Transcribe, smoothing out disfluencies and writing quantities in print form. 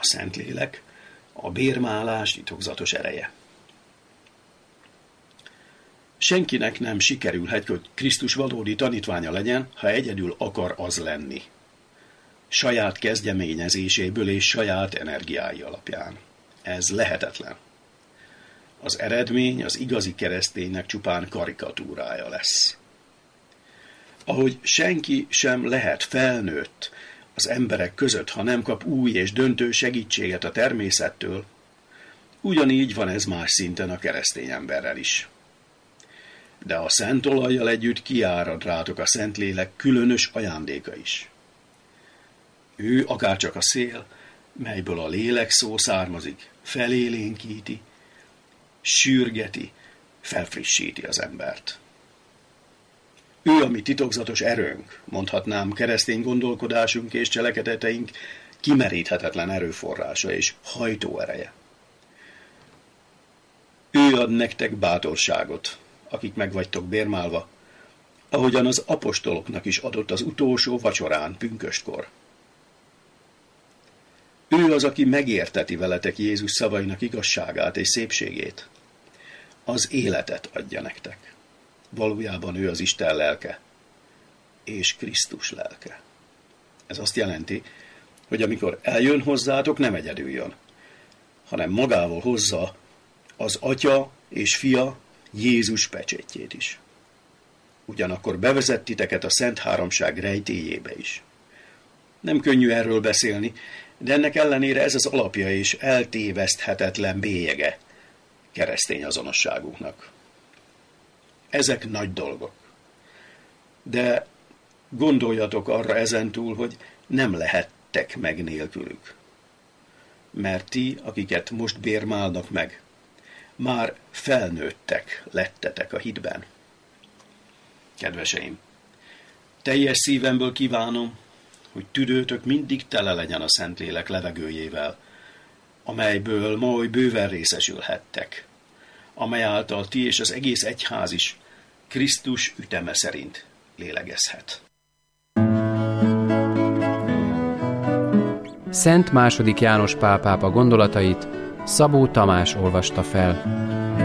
Szentlélek, a bérmálás titokzatos ereje. Senkinek nem sikerülhet, hogy Krisztus valódi tanítványa legyen, ha egyedül akar az lenni. Saját kezdeményezéséből és saját energiái alapján. Ez lehetetlen. Az eredmény az igazi kereszténynek csupán karikatúrája lesz. Ahogy senki sem lehet felnőtt az emberek között, ha nem kap új és döntő segítséget a természettől, ugyanígy van ez más szinten a keresztény emberrel is. De a szent olajjal együtt kiárad rátok a Szentlélek különös ajándéka is. Ő akárcsak a szél, melyből a lélek szó származik, felélénkíti, sürgeti, felfrissíti az embert. Ő a mi titokzatos erőnk, mondhatnám keresztény gondolkodásunk és cselekedeteink kimeríthetetlen erőforrása és hajtóereje. Ő ad nektek bátorságot, akik meg vagytok bérmálva, ahogyan az apostoloknak is adott az utolsó vacsorán pünköstkor. Ő az, aki megérteti veletek Jézus szavainak igazságát és szépségét. Az életet adja nektek. Valójában ő az Isten lelke, és Krisztus lelke. Ez azt jelenti, hogy amikor eljön hozzátok, nem egyedül jön, hanem magával hozza az Atya és Fia Jézus pecsétjét is. Ugyanakkor bevezet titeket a Szent Háromság rejtélyébe is. Nem könnyű erről beszélni, de ennek ellenére ez az alapja és eltéveszthetetlen bélyege keresztény azonosságunknak. Ezek nagy dolgok. De gondoljatok arra ezentúl, hogy nem lehettek meg nélkülük. Mert ti, akiket most bérmálnak meg, már felnőttek lettetek a hitben. Kedveseim, teljes szívemből kívánom, hogy tüdőtök mindig tele legyen a Szentlélek levegőjével, amelyből ma oly bőven részesülhettek, amely által ti és az egész egyház is Krisztus üteme szerint lélegezhet. Szent II. János Pál pápa gondolatait Szabó Tamás olvasta fel.